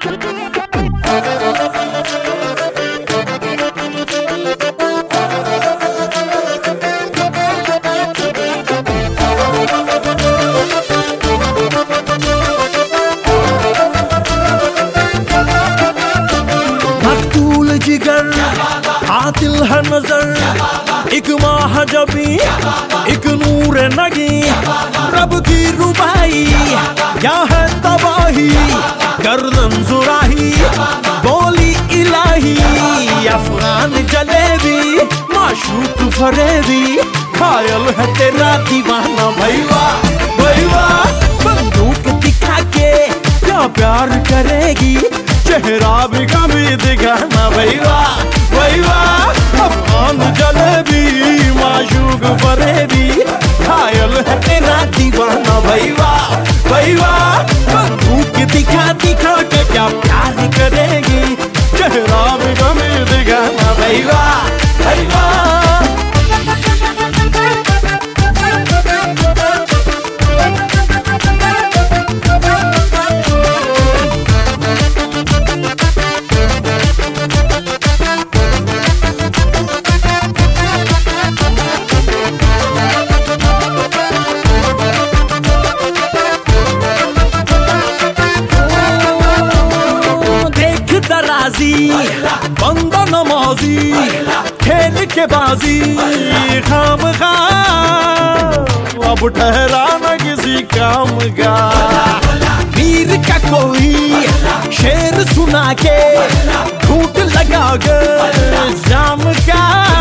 जिगर आतिल है नजर, एक महाजबी एक नूर नगी, रब की रुबाई क्या है तबाही, गर्दन जुराही बोली इलाही, अफगान जलेबी माशूक फरेबी, घायल है तेरा दीवाना भैया भैया, बंदूक दिखा के क्या प्यार करेगी, चेहरा भी कभी दिखाना भैया भैया, अफगान जलेबी माशूक फरेबी, घायल है तेरा दीवाना भैया भैया, बंदूक दिखा दिखा के क्या प्यार करेगी, चेहरा भी कभी दिखाना भैया भैया। बंदा नमाजी खेल के बाजी खाम खा, अब ठहरा न किसी काम का, वीर का कोई शेर सुना के झूठ लगा के जाम का,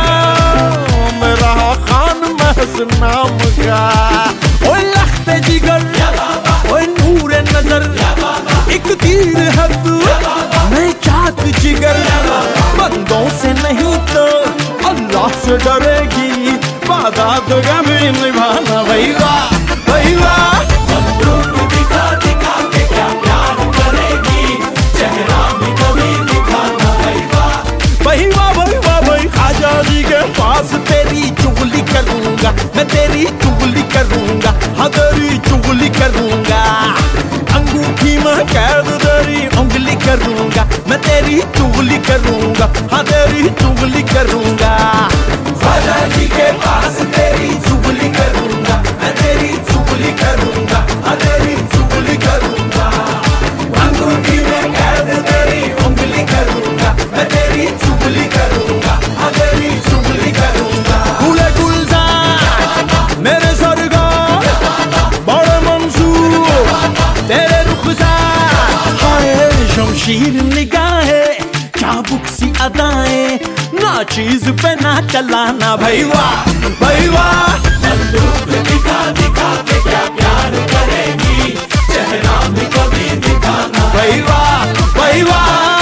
मेरा खान महज नाम का, ओ लख्ते जिगर ओ नूर नजर, एक तीर है तू मैं चाक जिगर, बंदों से नहीं तो अल्लाह से डरेगी, वादा तो कभी निभाना भैया भैया, बंदूक दिखा दिखा के क्या प्यार करेगी, चेहरा भी कभी दिखाना भैया भैया भैया भाई, खाजा जी के पास तेरी चुगली करूंगा मैं, तेरी चुगली करूंगा हाँ तेरी चुगली करूंगा, अंगूठी में कैद तेरी उंगली करूंगा मैं, तेरी चुगली करूंगा हाँ तेरी चुगली करूंगा, ख्वाजा जी के पास तेरी चुगली करूंगा मैं, तेरी चुगली करूंगा हाँ तेरी चुगली करूंगा, अंगूठी में कैद तेरी उंगली करूंगा मैं, तेरी चुगली करूंगा हाँ तेरी चुगली करूंगा, गुले गुलजार मेरे सरगार बड़े मंसूर तेरे रुखसार, हाय शमशीर निगाहें चाबुक सी अदाएं, ना चीज पे ना चलाना भैया भैया, बंदूक दिखा दिखा के क्या प्यार करेगी, चेहरा भी कभी दिखाना भैया भैया।